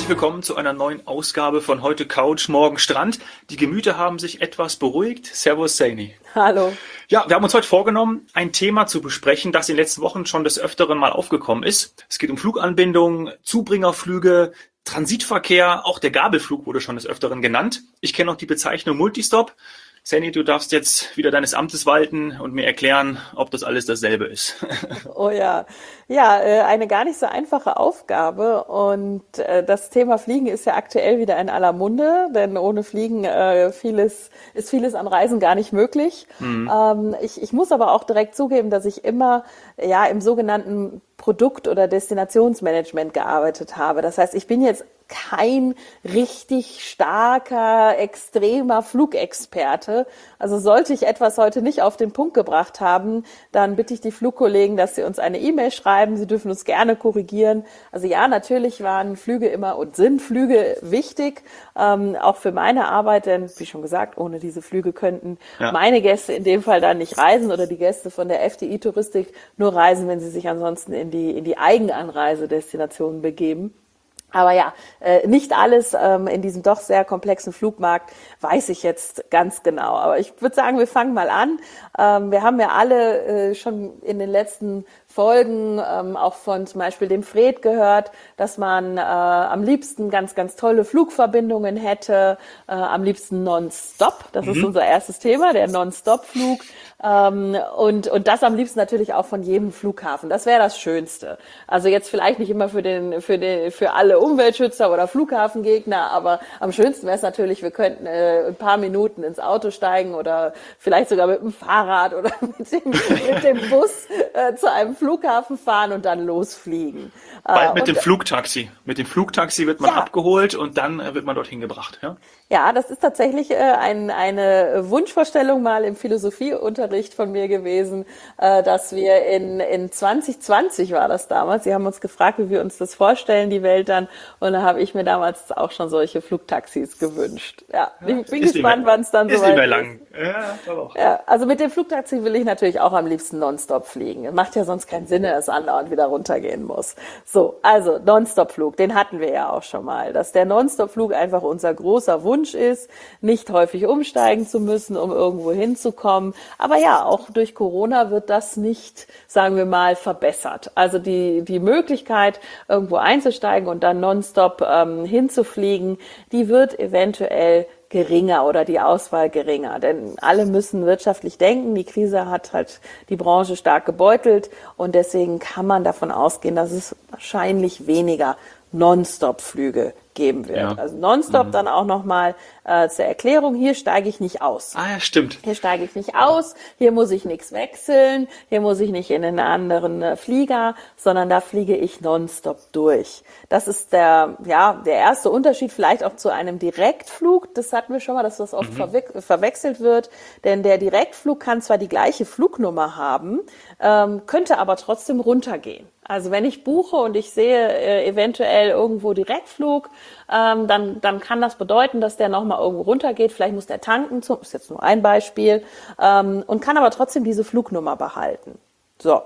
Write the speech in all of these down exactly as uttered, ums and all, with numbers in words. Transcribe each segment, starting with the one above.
Herzlich willkommen zu einer neuen Ausgabe von Heute Couch, Morgen Strand. Die Gemüter haben sich etwas beruhigt. Servus, Saini. Hallo. Ja, wir haben uns heute vorgenommen, ein Thema zu besprechen, das in den letzten Wochen schon des Öfteren mal aufgekommen ist. Es geht um Fluganbindungen, Zubringerflüge, Transitverkehr, auch der Gabelflug wurde schon des Öfteren genannt. Ich kenne noch die Bezeichnung Multistop. Saini, du darfst jetzt wieder deines Amtes walten und mir erklären, ob das alles dasselbe ist. Oh ja, ja, äh, eine gar nicht so einfache Aufgabe und äh, das Thema Fliegen ist ja aktuell wieder in aller Munde, denn ohne Fliegen äh, vieles, ist vieles an Reisen gar nicht möglich. Mhm. Ähm, ich, ich muss aber auch direkt zugeben, dass ich immer ja im sogenannten Produkt- oder Destinationsmanagement gearbeitet habe. Das heißt, ich bin jetzt kein richtig starker, extremer Flugexperte. Also sollte ich etwas heute nicht auf den Punkt gebracht haben, dann bitte ich die Flugkollegen, dass sie uns eine E-Mail schreiben. Sie dürfen uns gerne korrigieren. Also ja, natürlich waren Flüge immer und sind Flüge wichtig, ähm, auch für meine Arbeit, denn wie schon gesagt, ohne diese Flüge könnten ja. meine Gäste in dem Fall dann nicht reisen oder die Gäste von der F D I-Touristik nur reisen, wenn sie sich ansonsten in die, in die Eigenanreisedestinationen begeben. Aber ja, äh, nicht alles ähm, in diesem doch sehr komplexen Flugmarkt weiß ich jetzt ganz genau. Aber ich würde sagen, wir fangen mal an. Ähm, wir haben ja alle äh, schon in den letzten Folgen ähm, auch von zum Beispiel dem Fred gehört, dass man äh, am liebsten ganz, ganz tolle Flugverbindungen hätte, äh, am liebsten nonstop. Das mhm. ist unser erstes Thema, der Nonstop-Flug. Ähm, und, und das am liebsten natürlich auch von jedem Flughafen. Das wäre das Schönste. Also jetzt vielleicht nicht immer für den, für den, für alle Umweltschützer oder Flughafengegner, aber am schönsten wäre es natürlich, wir könnten äh, ein paar Minuten ins Auto steigen oder vielleicht sogar mit dem Fahrrad oder mit dem, mit dem Bus äh, zu einem Flughafen fahren und dann losfliegen. Bald äh, mit und, dem Flugtaxi. Mit dem Flugtaxi wird man ja. abgeholt und dann äh, wird man dorthin gebracht. Ja, ja das ist tatsächlich äh, ein, eine Wunschvorstellung mal im Philosophieunterricht von mir gewesen, äh, dass wir in, in zwanzig zwanzig war das damals. Sie haben uns gefragt, wie wir uns das vorstellen, die Welt dann. Und da habe ich mir damals auch schon solche Flugtaxis gewünscht. Ja, ja ich bin gespannt, wann es dann so weit ist. Ist nicht mehr lang. Ja, aber auch. Ja, also mit dem Flugtaxi will ich natürlich auch am liebsten nonstop fliegen. Macht ja sonst keinen Sinn, dass andauernd wieder runtergehen muss. So, also Nonstop-Flug, den hatten wir ja auch schon mal. Dass der Nonstop-Flug einfach unser großer Wunsch ist, nicht häufig umsteigen zu müssen, um irgendwo hinzukommen. Aber ja, auch durch Corona wird das nicht, sagen wir mal, verbessert. Also die, die Möglichkeit, irgendwo einzusteigen und dann nonstop ähm, hinzufliegen, die wird eventuell geringer oder die Auswahl geringer, denn alle müssen wirtschaftlich denken. Die Krise hat halt die Branche stark gebeutelt und deswegen kann man davon ausgehen, dass es wahrscheinlich weniger Nonstop-Flüge geben wird. Ja. Also Nonstop mhm. dann auch nochmal äh, zur Erklärung, hier steige ich nicht aus. Ah ja, stimmt. Hier steige ich nicht aus, hier muss ich nichts wechseln, hier muss ich nicht in einen anderen äh, Flieger, sondern da fliege ich nonstop durch. Das ist der, ja, der erste Unterschied vielleicht auch zu einem Direktflug. Das hatten wir schon mal, dass das oft mhm. verwe- verwechselt wird, denn der Direktflug kann zwar die gleiche Flugnummer haben, ähm, könnte aber trotzdem runtergehen. Also wenn ich buche und ich sehe äh, eventuell irgendwo Direktflug, ähm, dann, dann kann das bedeuten, dass der nochmal irgendwo runtergeht. Vielleicht muss der tanken, zum, ist jetzt nur ein Beispiel, ähm, und kann aber trotzdem diese Flugnummer behalten. So,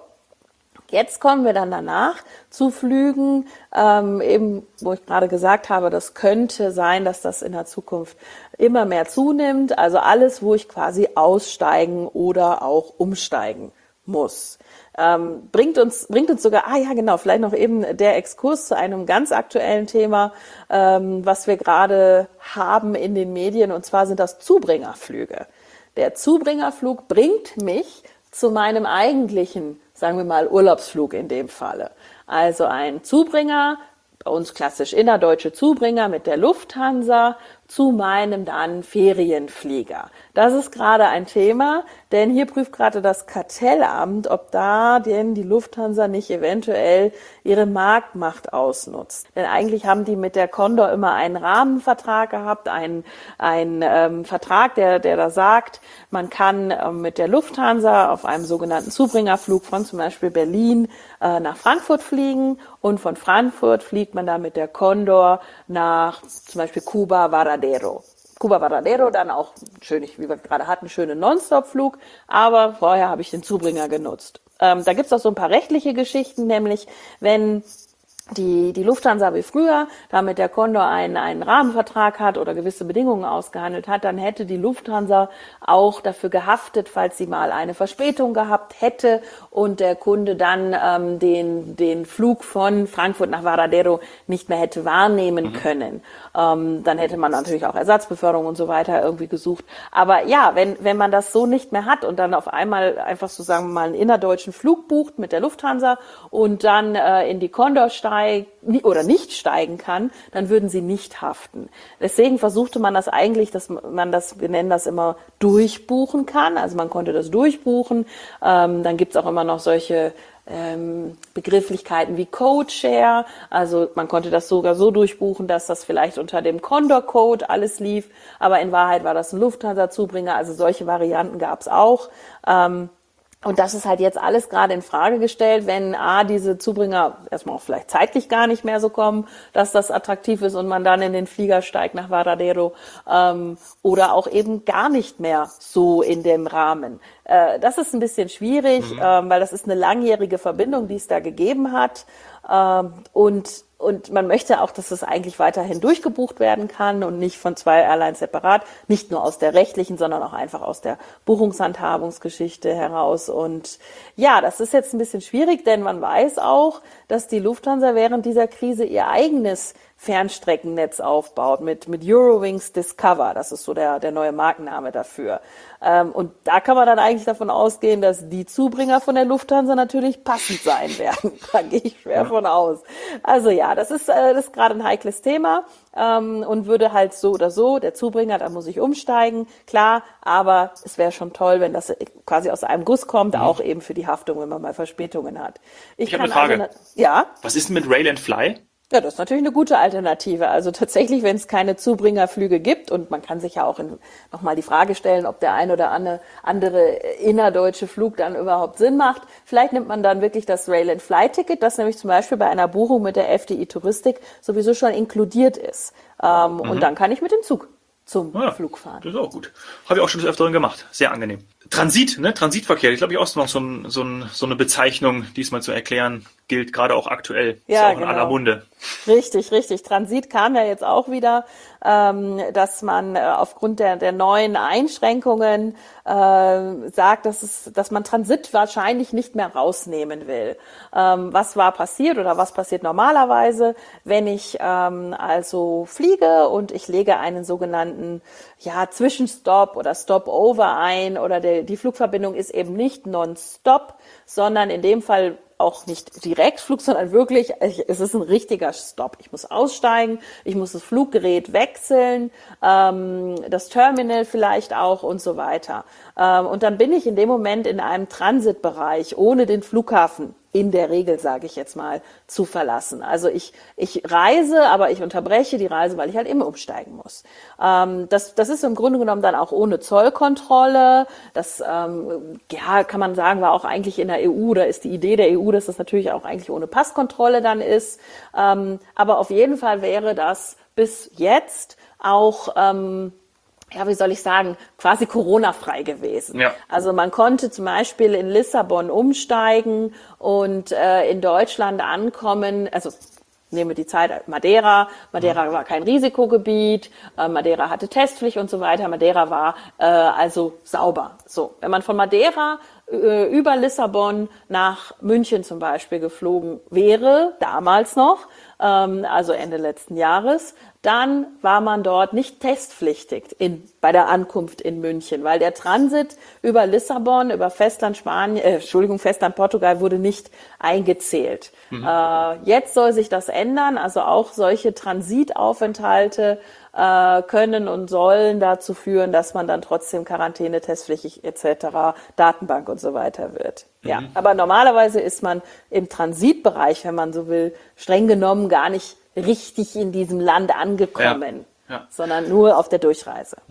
jetzt kommen wir dann danach zu Flügen, ähm, eben wo ich gerade gesagt habe, das könnte sein, dass das in der Zukunft immer mehr zunimmt. Also alles, wo ich quasi aussteigen oder auch umsteigen muss. Ähm, bringt uns, bringt uns sogar, ah ja genau, vielleicht noch eben der Exkurs zu einem ganz aktuellen Thema, ähm, was wir gerade haben in den Medien, und zwar sind das Zubringerflüge. Der Zubringerflug bringt mich zu meinem eigentlichen, sagen wir mal, Urlaubsflug in dem Falle. Also ein Zubringer, bei uns klassisch innerdeutsche Zubringer mit der Lufthansa zu meinem dann Ferienflieger. Das ist gerade ein Thema, denn hier prüft gerade das Kartellamt, ob da denn die Lufthansa nicht eventuell ihre Marktmacht ausnutzt. Denn eigentlich haben die mit der Condor immer einen Rahmenvertrag gehabt, einen, einen ähm, Vertrag, der, der da sagt, man kann ähm, mit der Lufthansa auf einem sogenannten Zubringerflug von zum Beispiel Berlin äh, nach Frankfurt fliegen und von Frankfurt fliegt man dann mit der Condor nach zum Beispiel Cuba Varadero. Cuba Varadero dann auch schön, wie wir gerade hatten, schöne Nonstop-Flug, aber vorher habe ich den Zubringer genutzt. Ähm, da gibt es auch so ein paar rechtliche Geschichten, nämlich wenn die, die Lufthansa wie früher, damit der Condor einen, einen Rahmenvertrag hat oder gewisse Bedingungen ausgehandelt hat, dann hätte die Lufthansa auch dafür gehaftet, falls sie mal eine Verspätung gehabt hätte und der Kunde dann ähm, den, den Flug von Frankfurt nach Varadero nicht mehr hätte wahrnehmen mhm. können. Ähm, dann hätte man natürlich auch Ersatzbeförderung und so weiter irgendwie gesucht. Aber ja, wenn, wenn man das so nicht mehr hat und dann auf einmal einfach so, sagen wir mal, einen innerdeutschen Flug bucht mit der Lufthansa und dann äh, in die Condor steigt oder nicht steigen kann, dann würden sie nicht haften. Deswegen versuchte man das eigentlich, dass man das, wir nennen das immer, durchbuchen kann. Also man konnte das durchbuchen. Ähm, dann gibt's auch immer noch solche ähm, Begrifflichkeiten wie Codeshare. Also man konnte das sogar so durchbuchen, dass das vielleicht unter dem Condor-Code alles lief. Aber in Wahrheit war das ein Lufthansa-Zubringer. Also solche Varianten gab's auch. Ähm, Und das ist halt jetzt alles gerade in Frage gestellt, wenn A, diese Zubringer erstmal auch vielleicht zeitlich gar nicht mehr so kommen, dass das attraktiv ist und man dann in den Flieger steigt nach Varadero, ähm, oder auch eben gar nicht mehr so in dem Rahmen. Äh, das ist ein bisschen schwierig, mhm. ähm, weil das ist eine langjährige Verbindung, die es da gegeben hat. Ähm, und Und man möchte auch, dass es eigentlich weiterhin durchgebucht werden kann und nicht von zwei Airlines separat, nicht nur aus der rechtlichen, sondern auch einfach aus der Buchungshandhabungsgeschichte heraus. Und ja, das ist jetzt ein bisschen schwierig, denn man weiß auch, dass die Lufthansa während dieser Krise ihr eigenes Fernstreckennetz aufbaut mit, mit Eurowings Discover. Das ist so der, der neue Markenname dafür. Ähm, und da kann man dann eigentlich davon ausgehen, dass die Zubringer von der Lufthansa natürlich passend sein werden. Da gehe ich schwer von aus. Also ja, das ist, äh, das ist gerade ein heikles Thema, ähm, und würde halt so oder so, der Zubringer, da muss ich umsteigen, klar, aber es wäre schon toll, wenn das quasi aus einem Guss kommt, mhm. auch eben für die Haftung, wenn man mal Verspätungen hat. Ich, ich habe eine Frage. Also, ja? Was ist denn mit Rail and Fly? Ja, das ist natürlich eine gute Alternative. Also tatsächlich, wenn es keine Zubringerflüge gibt, und man kann sich ja auch nochmal die Frage stellen, ob der ein oder andere innerdeutsche Flug dann überhaupt Sinn macht. Vielleicht nimmt man dann wirklich das Rail-and-Fly-Ticket, das nämlich zum Beispiel bei einer Buchung mit der F D I Touristik sowieso schon inkludiert ist. Ähm, mhm. Und dann kann ich mit dem Zug zum ja, Flug fahren. Das ist auch gut. Habe ich auch schon des Öfteren gemacht. Sehr angenehm. Transit, ne? Transitverkehr. Ich glaube, ich auch noch so, ein, so, ein, so eine Bezeichnung, diesmal zu erklären, gilt gerade auch aktuell. Ja, ist auch genau. In aller Munde. Richtig, richtig. Transit kam ja jetzt auch wieder, ähm, dass man äh, aufgrund der, der neuen Einschränkungen äh, sagt, dass es, dass man Transit wahrscheinlich nicht mehr rausnehmen will. Ähm, was war passiert oder was passiert normalerweise, wenn ich ähm, also fliege und ich lege einen sogenannten ja Zwischenstopp oder Stopover ein oder der, die Flugverbindung ist eben nicht nonstop, sondern in dem Fall auch nicht Direktflug, sondern wirklich, es ist ein richtiger Stopp. Ich muss aussteigen, ich muss das Fluggerät wechseln, ähm, das Terminal vielleicht auch und so weiter. Ähm, und dann bin ich in dem Moment in einem Transitbereich, ohne den Flughafen in der Regel, sage ich jetzt mal, zu verlassen. Also ich ich reise, aber ich unterbreche die Reise, weil ich halt immer umsteigen muss. Ähm, das das ist im Grunde genommen dann auch ohne Zollkontrolle. Das ähm, ja kann man sagen, war auch eigentlich in der E U, da ist die Idee der E U, dass das natürlich auch eigentlich ohne Passkontrolle dann ist. Ähm, aber auf jeden Fall wäre das bis jetzt auch ähm, ja, wie soll ich sagen, quasi Corona-frei gewesen. Ja. Also man konnte zum Beispiel in Lissabon umsteigen und äh, in Deutschland ankommen, also nehmen wir die Zeit Madeira. Madeira mhm. war kein Risikogebiet, äh, Madeira hatte Testpflicht und so weiter. Madeira war äh, also sauber. So, wenn man von Madeira äh, über Lissabon nach München zum Beispiel geflogen wäre, damals noch, ähm, also Ende letzten Jahres, dann war man dort nicht testpflichtig in, bei der Ankunft in München, weil der Transit über Lissabon, über Festland Spanien, äh, Entschuldigung, Festland Portugal wurde nicht eingezählt. Mhm. Äh, jetzt soll sich das ändern, also auch solche Transitaufenthalte äh, können und sollen dazu führen, dass man dann trotzdem Quarantäne, testpflichtig et cetera, Datenbank und so weiter wird. Mhm. Ja, aber normalerweise ist man im Transitbereich, wenn man so will, streng genommen gar nicht richtig in diesem Land angekommen, ja, ja. sondern nur auf der Durchreise. Mhm.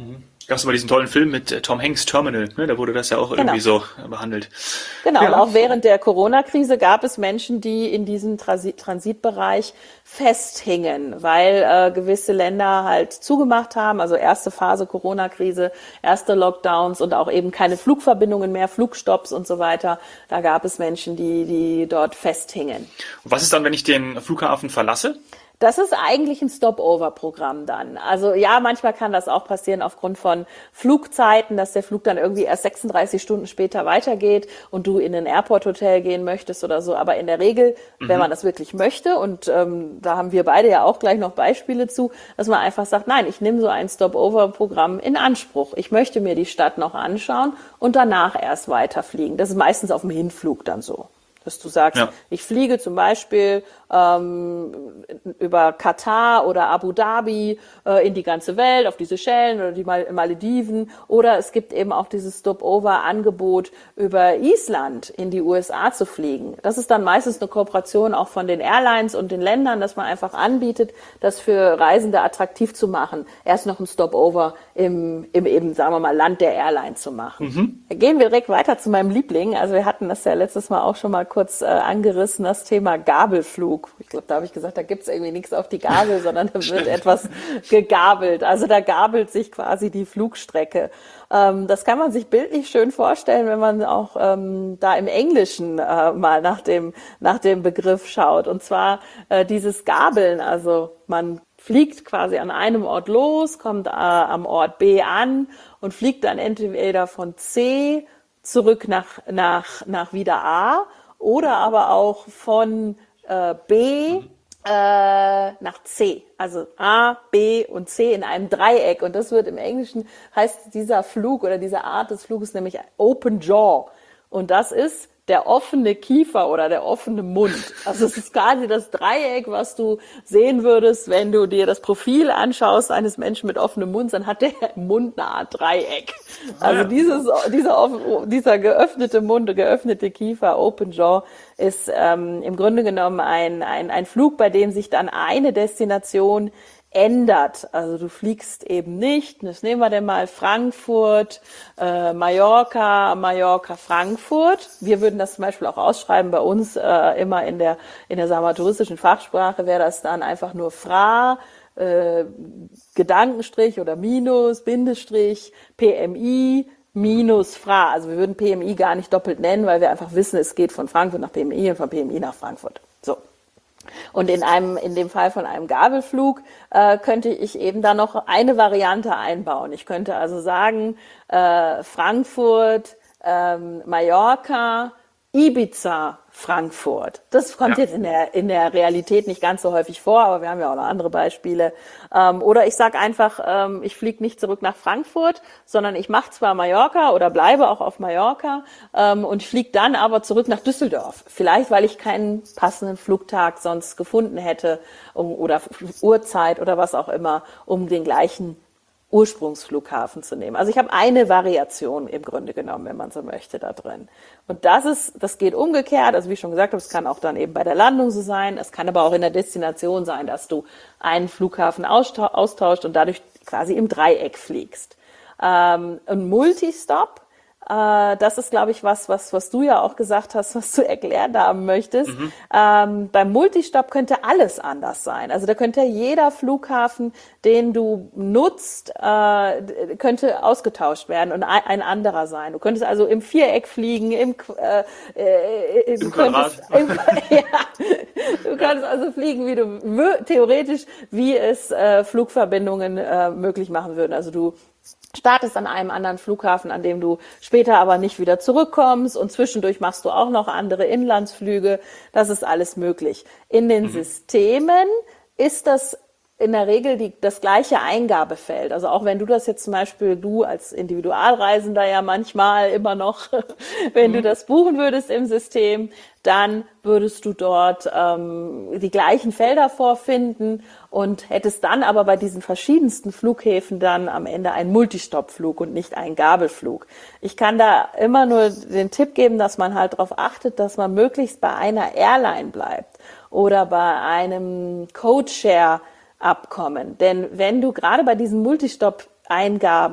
Gab es mal diesen tollen Film mit äh, Tom Hanks, Terminal, ne? Da wurde das ja auch Genau. irgendwie so äh, behandelt. Genau, Ja. und auch während der Corona-Krise gab es Menschen, die in diesem Transit Transitbereich festhingen, weil äh, gewisse Länder halt zugemacht haben, also erste Phase Corona-Krise, erste Lockdowns und auch eben keine Flugverbindungen mehr, Flugstopps und so weiter. Da gab es Menschen, die, die dort festhingen. Und was ist dann, wenn ich den Flughafen verlasse? Das ist eigentlich ein Stop-over-Programm dann. Also ja, manchmal kann das auch passieren aufgrund von Flugzeiten, dass der Flug dann irgendwie erst sechsunddreißig Stunden später weitergeht und du in ein Airport-Hotel gehen möchtest oder so. Aber in der Regel, mhm. wenn man das wirklich möchte, und ähm, da haben wir beide ja auch gleich noch Beispiele zu, dass man einfach sagt, nein, ich nehme so ein Stop-over-Programm in Anspruch. Ich möchte mir die Stadt noch anschauen und danach erst weiterfliegen. Das ist meistens auf dem Hinflug dann so. Dass du sagst, ja. ich fliege zum Beispiel ähm, über Katar oder Abu Dhabi äh, in die ganze Welt, auf die Seychellen oder die Mal- Malediven. Oder es gibt eben auch dieses Stopover-Angebot, über Island in die U S A zu fliegen. Das ist dann meistens eine Kooperation auch von den Airlines und den Ländern, dass man einfach anbietet, das für Reisende attraktiv zu machen. Erst noch ein Stopover im, im eben, sagen wir mal, Land der Airline zu machen. Mhm. Da gehen wir direkt weiter zu meinem Liebling. Also wir hatten das ja letztes Mal auch schon mal kurz äh, angerissen, das Thema Gabelflug. Ich glaube, da habe ich gesagt, da gibt's irgendwie nichts auf die Gabel, sondern da wird etwas gegabelt. Also da gabelt sich quasi die Flugstrecke. Ähm, das kann man sich bildlich schön vorstellen, wenn man auch ähm, da im Englischen äh, mal nach dem, nach dem Begriff schaut. Und zwar äh, dieses Gabeln, also man fliegt quasi an einem Ort los, kommt äh, am Ort B an und fliegt dann entweder von C zurück nach, nach, nach wieder A oder aber auch von äh, B äh, nach C. Also A, B und C in einem Dreieck. Und das wird im Englischen, heißt dieser Flug oder diese Art des Fluges nämlich Open Jaw. Und das ist der offene Kiefer oder der offene Mund. Also es ist quasi das Dreieck, was du sehen würdest, wenn du dir das Profil anschaust eines Menschen mit offenem Mund, dann hat der Mund eine Art Dreieck. Also dieses, dieser, dieser geöffnete Mund, geöffnete Kiefer, Open Jaw, ist ähm, im Grunde genommen ein, ein, ein Flug, bei dem sich dann eine Destination ändert. Also du fliegst eben nicht, das nehmen wir denn mal Frankfurt, äh, Mallorca, Mallorca, Frankfurt. Wir würden das zum Beispiel auch ausschreiben bei uns äh, immer in der, in der sagen wir, touristischen Fachsprache wäre das dann einfach nur Fra, äh, Gedankenstrich oder Minus, Bindestrich, P M I, minus Fra. Also wir würden P M I gar nicht doppelt nennen, weil wir einfach wissen, es geht von Frankfurt nach P M I und von P M I nach Frankfurt. So. Und in einem, in dem Fall von einem Gabelflug äh, könnte ich eben da noch eine Variante einbauen. Ich könnte also sagen, äh, Frankfurt, ähm, Mallorca, Ibiza, Frankfurt. Das kommt ja. jetzt in der, in der Realität nicht ganz so häufig vor, aber wir haben ja auch noch andere Beispiele. Ähm, oder ich sage einfach, ähm, ich fliege nicht zurück nach Frankfurt, sondern ich mache zwar Mallorca oder bleibe auch auf Mallorca ähm, und fliege dann aber zurück nach Düsseldorf. Vielleicht, weil ich keinen passenden Flugtag sonst gefunden hätte um, oder Uhrzeit oder was auch immer, um den gleichen Ursprungsflughafen zu nehmen. Also ich habe eine Variation im Grunde genommen, wenn man so möchte, da drin. Und das ist, das geht umgekehrt. Also wie ich schon gesagt habe, es kann auch dann eben bei der Landung so sein. Es kann aber auch in der Destination sein, dass du einen Flughafen austauscht und dadurch quasi im Dreieck fliegst. Ähm, ein Multistop, äh, das ist, glaube ich, was, was, was du ja auch gesagt hast, was du erklärt haben möchtest. Mhm. Ähm, beim Multistop könnte alles anders sein. Also da könnte jeder Flughafen, den du nutzt, äh, könnte ausgetauscht werden und ein, ein anderer sein. Du könntest also im Viereck fliegen, im, äh, äh, Im du Quadrat. Könntest, im, ja, du könntest also fliegen, wie du theoretisch, wie es äh, Flugverbindungen äh, möglich machen würden. Also du startest an einem anderen Flughafen, an dem du später aber nicht wieder zurückkommst und zwischendurch machst du auch noch andere Inlandsflüge. Das ist alles möglich. In den mhm. Systemen ist das in der Regel die, das gleiche Eingabefeld. Also auch wenn du das jetzt zum Beispiel, du als Individualreisender ja manchmal immer noch, wenn mhm. du das buchen würdest im System, dann würdest du dort ähm, die gleichen Felder vorfinden und hättest dann aber bei diesen verschiedensten Flughäfen dann am Ende einen Multistop-Flug und nicht einen Gabelflug. Ich kann da immer nur den Tipp geben, dass man halt darauf achtet, dass man möglichst bei einer Airline bleibt oder bei einem Codeshare Abkommen. Denn wenn du gerade bei diesen Multistop-Eingaben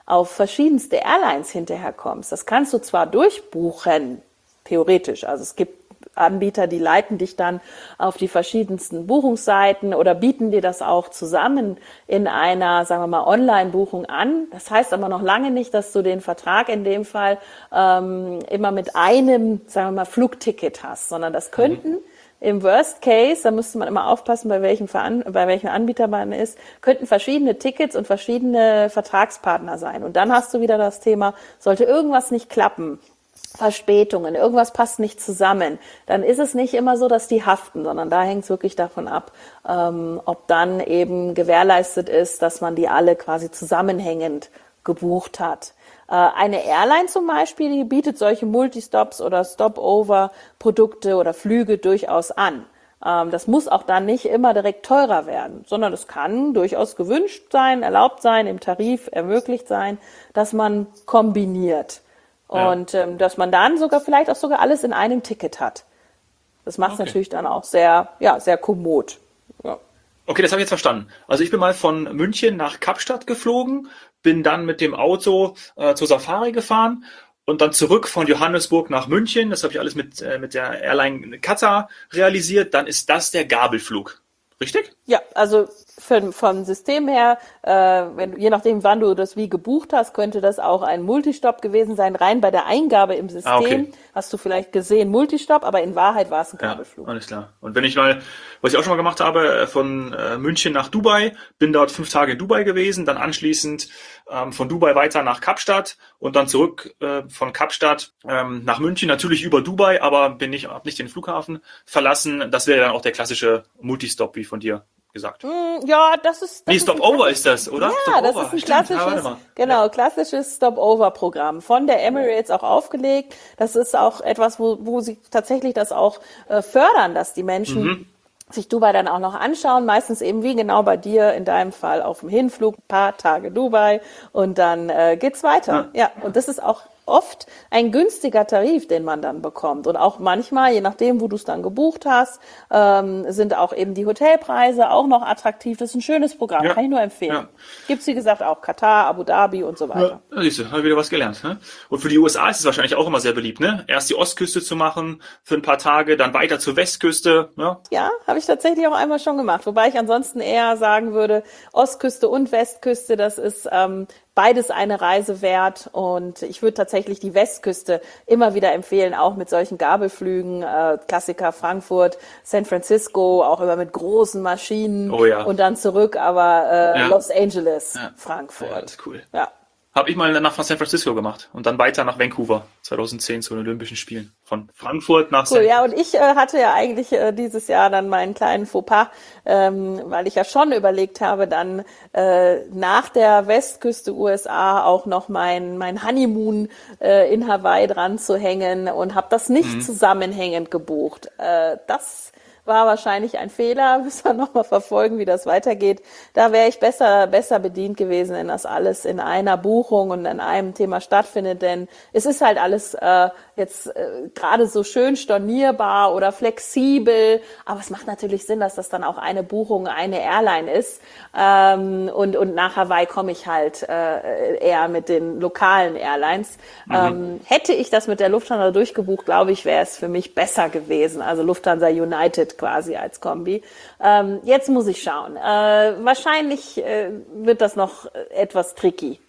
auf verschiedenste Airlines hinterher kommst, das kannst du zwar durchbuchen, theoretisch, also es gibt Anbieter, die leiten dich dann auf die verschiedensten Buchungsseiten oder bieten dir das auch zusammen in einer, sagen wir mal, Online-Buchung an. Das heißt aber noch lange nicht, dass du den Vertrag in dem Fall ähm, immer mit einem, sagen wir mal, Flugticket hast, sondern das könnten mhm. im Worst Case, da müsste man immer aufpassen, bei welchem, Veran- bei welchem Anbieter man ist, könnten verschiedene Tickets und verschiedene Vertragspartner sein. Und dann hast du wieder das Thema, sollte irgendwas nicht klappen, Verspätungen, irgendwas passt nicht zusammen, dann ist es nicht immer so, dass die haften, sondern da hängt es wirklich davon ab, ähm, ob dann eben gewährleistet ist, dass man die alle quasi zusammenhängend gebucht hat. Äh, eine Airline zum Beispiel, die bietet solche Multistops oder Stopover-Produkte oder Flüge durchaus an. Ähm, das muss auch dann nicht immer direkt teurer werden, sondern es kann durchaus gewünscht sein, erlaubt sein, im Tarif ermöglicht sein, dass man kombiniert. Und ja. ähm, dass man dann sogar vielleicht auch sogar alles in einem Ticket hat. Das macht es okay. natürlich dann auch sehr, ja, sehr kommod. Ja. Okay, das habe ich jetzt verstanden. Also ich bin mal von München nach Kapstadt geflogen, bin dann mit dem Auto äh, zur Safari gefahren und dann zurück von Johannesburg nach München. Das habe ich alles mit, äh, mit der Airline Qatar realisiert. Dann ist das der Gabelflug. Richtig? Ja, also für, vom System her, äh, wenn, je nachdem, wann du das wie gebucht hast, könnte das auch ein Multistop gewesen sein. Rein bei der Eingabe im System ah, okay. hast du vielleicht gesehen Multistop, aber in Wahrheit war es ein Gabelflug. Ja, alles klar. Und wenn ich mal, was ich auch schon mal gemacht habe, von äh, München nach Dubai, bin dort fünf Tage in Dubai gewesen, dann anschließend ähm, von Dubai weiter nach Kapstadt und dann zurück äh, von Kapstadt ähm, nach München, natürlich über Dubai, aber bin nicht, hab nicht den Flughafen verlassen. Das wäre dann auch der klassische Multistop, wie von dir gesagt. Ja, das ist... Das nee, Stopover ist das, oder? Ja, Stop das over. ist ein Stimmt, klassisches, ja, genau, ja. klassisches Stopover-Programm von der Emirates auch aufgelegt. Das ist auch etwas, wo, wo sie tatsächlich das auch äh, fördern, dass die Menschen mhm. sich Dubai dann auch noch anschauen, meistens eben wie genau bei dir, in deinem Fall auf dem Hinflug, ein paar Tage Dubai und dann äh, geht's weiter. Ja. ja, und das ist auch oft ein günstiger Tarif, den man dann bekommt. Und auch manchmal, je nachdem, wo du es dann gebucht hast, ähm, sind auch eben die Hotelpreise auch noch attraktiv. Das ist ein schönes Programm, ja. kann ich nur empfehlen. Ja. Gibt's, wie gesagt, auch Katar, Abu Dhabi und so weiter. Ja, siehst du, habe ich wieder was gelernt. Ne? Und für die U S A ist es wahrscheinlich auch immer sehr beliebt, ne? Erst die Ostküste zu machen für ein paar Tage, dann weiter zur Westküste. Ja, ja habe ich tatsächlich auch einmal schon gemacht. Wobei ich ansonsten eher sagen würde, Ostküste und Westküste, das ist ähm, beides eine Reise wert und ich würde tatsächlich die Westküste immer wieder empfehlen, auch mit solchen Gabelflügen, äh, Klassiker Frankfurt, San Francisco, auch immer mit großen Maschinen oh ja. und dann zurück, aber äh, ja. Los Angeles, ja. Frankfurt. Ja, das ist cool. Ja. Habe ich mal nach San Francisco gemacht und dann weiter nach Vancouver zweitausendzehn zu den Olympischen Spielen. Von Frankfurt nach cool, San ja, und ich äh, hatte ja eigentlich äh, dieses Jahr dann meinen kleinen Fauxpas, ähm, weil ich ja schon überlegt habe, dann äh, nach der Westküste U S A auch noch mein mein Honeymoon äh, in Hawaii dran zu hängen und habe das nicht mhm. zusammenhängend gebucht. Äh, das war wahrscheinlich ein Fehler. Müssen wir nochmal verfolgen, wie das weitergeht. Da wäre ich besser besser bedient gewesen, wenn das alles in einer Buchung und in einem Thema stattfindet. Denn es ist halt alles äh, jetzt äh, gerade so schön stornierbar oder flexibel. Aber es macht natürlich Sinn, dass das dann auch eine Buchung, eine Airline ist. Ähm, und, und nach Hawaii komme ich halt äh, eher mit den lokalen Airlines. Mhm. Ähm, hätte ich das mit der Lufthansa durchgebucht, glaube ich, wäre es für mich besser gewesen. Also Lufthansa United quasi als Kombi. Ähm, jetzt muss ich schauen. Äh, wahrscheinlich äh, wird das noch etwas tricky.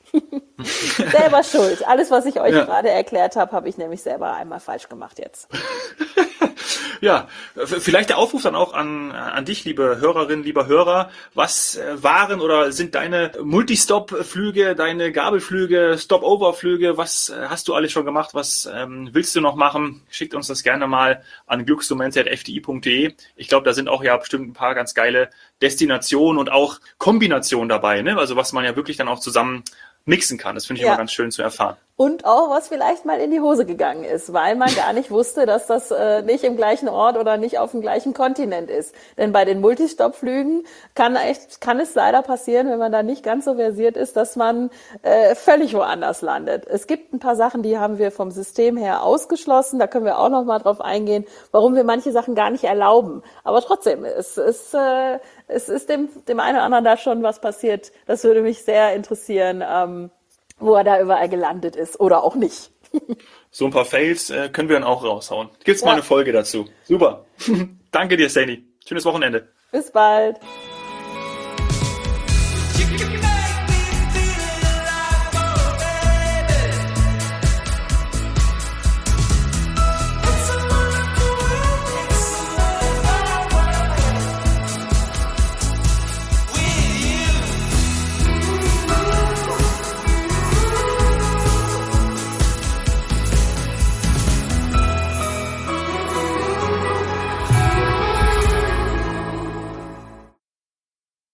Selber schuld. Alles, was ich euch ja. gerade erklärt habe, habe ich nämlich selber einmal falsch gemacht jetzt. Ja, vielleicht der Aufruf dann auch an, an dich, liebe Hörerinnen, lieber Hörer. Was waren oder sind deine Multistop-Flüge, deine Gabelflüge, Stopover-Flüge? Was hast du alles schon gemacht? Was ähm, willst du noch machen? Schickt uns das gerne mal an glücksmomente at f d i punkt d e. Ich glaube, da sind auch ja bestimmt ein paar ganz geile Destinationen und auch Kombinationen dabei, ne? Also was man ja wirklich dann auch zusammen mixen kann. Das finde ich ja. immer ganz schön zu erfahren. Und auch, was vielleicht mal in die Hose gegangen ist, weil man gar nicht wusste, dass das äh, nicht im gleichen Ort oder nicht auf dem gleichen Kontinent ist. Denn bei den Multistop-Flügen kann, echt, kann es leider passieren, wenn man da nicht ganz so versiert ist, dass man äh, völlig woanders landet. Es gibt ein paar Sachen, die haben wir vom System her ausgeschlossen. Da können wir auch noch mal drauf eingehen, warum wir manche Sachen gar nicht erlauben. Aber trotzdem, es ist, äh, es ist dem, dem einen oder anderen da schon was passiert. Das würde mich sehr interessieren. Ähm, wo er da überall gelandet ist oder auch nicht. So ein paar Fails äh, können wir dann auch raushauen. Gibt's mal Ja. eine Folge dazu. Super. Danke dir, Saini. Schönes Wochenende. Bis bald.